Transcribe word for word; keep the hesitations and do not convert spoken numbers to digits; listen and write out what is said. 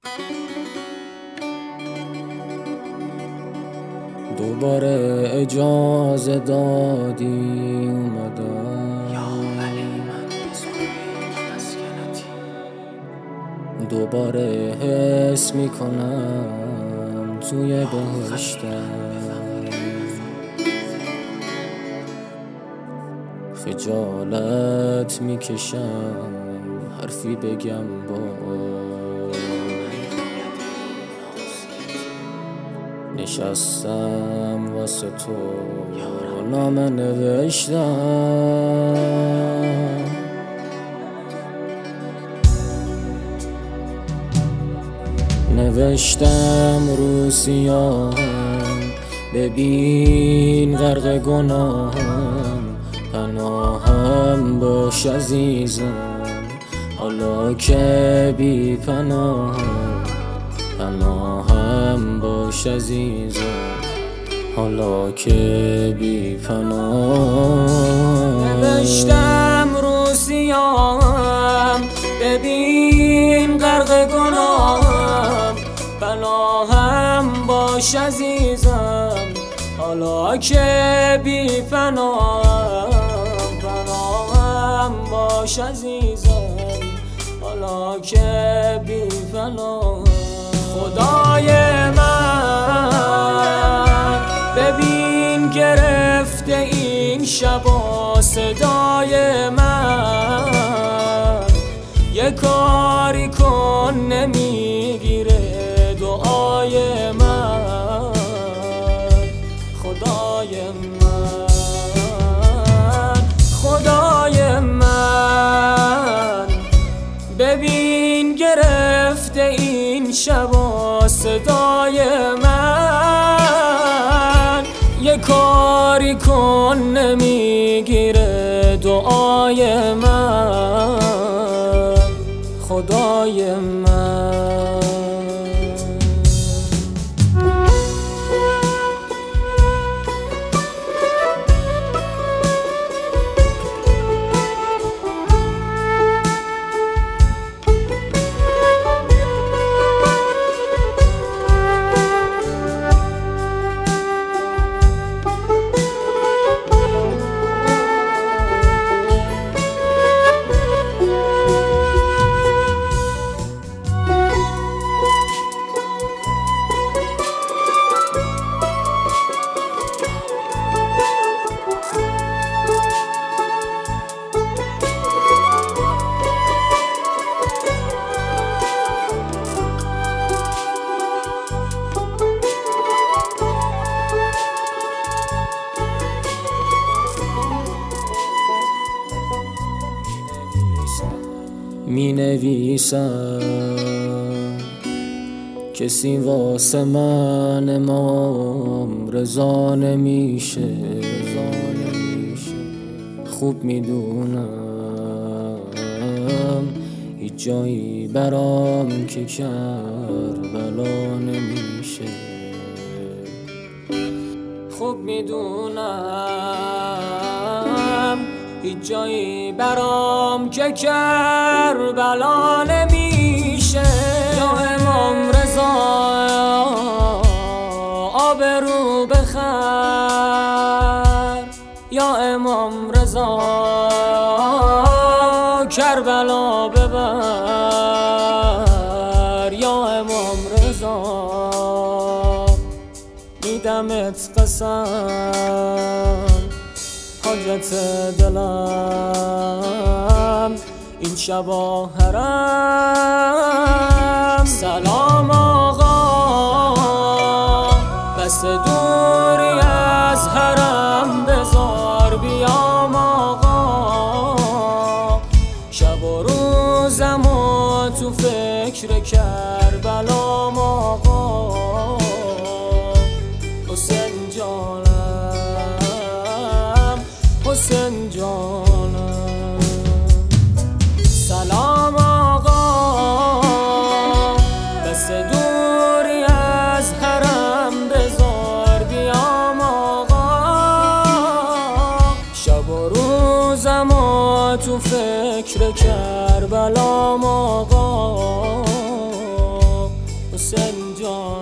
دوباره اجازه دادی اومدم، یا ولی من بزرگی مسکنتی. دوباره حس میکنم توی بهشتم، خجالت میکشم حرفی بگم با نشستم واسه تو نامه نوشتم، نوشتم رو سیاهم ببین غرق گناهم، پناهم باش عزیزم حالا که بی پناهم، پناهم باش عزیزم حالا که بی پناهم. نوشتم رو سیاهم ببین غرق گناهم، پناهم باش عزیزم حالا که بی پناهم، پناهم باش عزیزم حالا که بی پناهم. خدای من ببین گرفته این شبا صدای من، یه کاری کن نمیگیره دعای من. خدای من خدای من ببین گرفته این شبا صدای من، یه کاری کن نمیگیره دعای من. خدای من می نویسم کسی واسه من امام رضا نمیشه، خوب میدونم هیچ جایی برام که کربلا نمیشه، خوب میدونم هیچ جایی برام که کربلا نمیشه. یا امام رضا آبرو بخر، یا امام رضا کربلا ببر، یا امام رضا میدمت قسم حاجت دلم این شبا حرم. سلام آقا بس دوری از حرم بذار بیام آقا، شب و روزم و تو فکر کربلام آقا. حسین جانم حسین جانم سلام آقا بس دوری از حرم بذار بیام آقا، شب و روزم و تو فکر کربلام آقا. حسین جان.